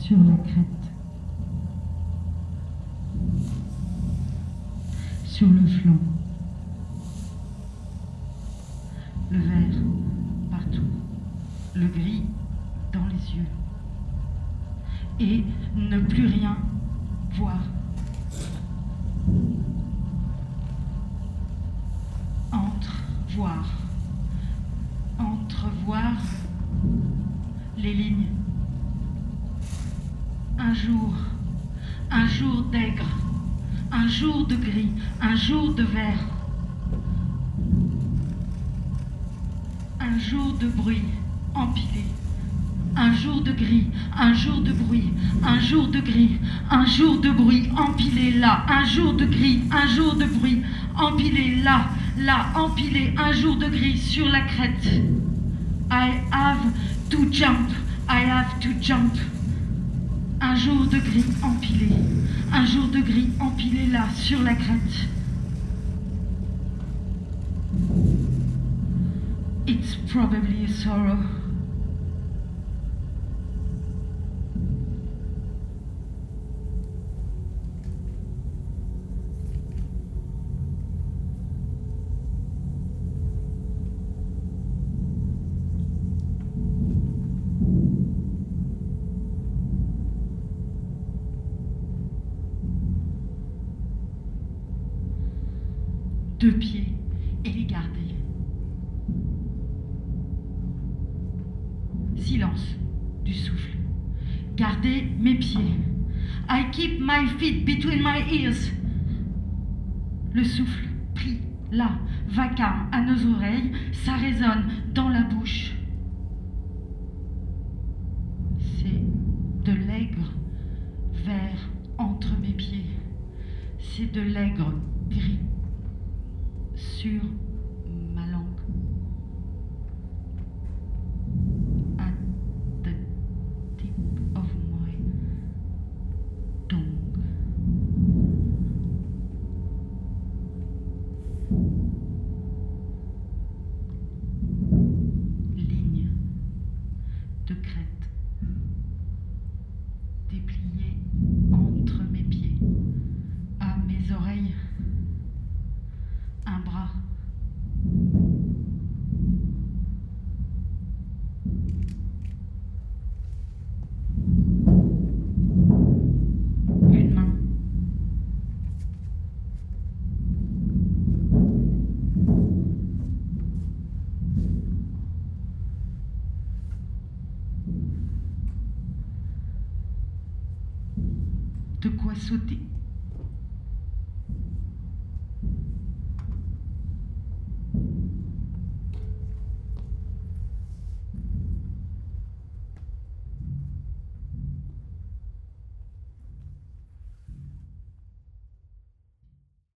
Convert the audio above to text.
sur la crête, sur le flanc, le vert partout, le gris dans les yeux, et ne plus rien voir. Entrevoir les lignes. Un jour d'aigre, un jour de gris, un jour de vert, un jour de bruit empilé, un jour de gris, un jour de bruit, un jour de gris, un jour de bruit empilé là, un jour de gris, un jour de bruit empilé là, empilé, un jour de gris sur la crête. I have to jump, I have to jump. Un jour de gris empilé, un jour de gris empilé là, sur la crête. It's probably a sorrow. Deux pieds et les garder. Silence du souffle. Garder mes pieds. I keep my feet between my ears. Le souffle pris là, vacarme à nos oreilles, ça résonne dans la bouche. C'est de l'aigre vert entre mes pieds. C'est de l'aigre gris sur ma langue. At the tip of my tongue. Ligne de crête dépliée entre mes pieds, à mes oreilles. Un bras. Une main. De quoi sauter.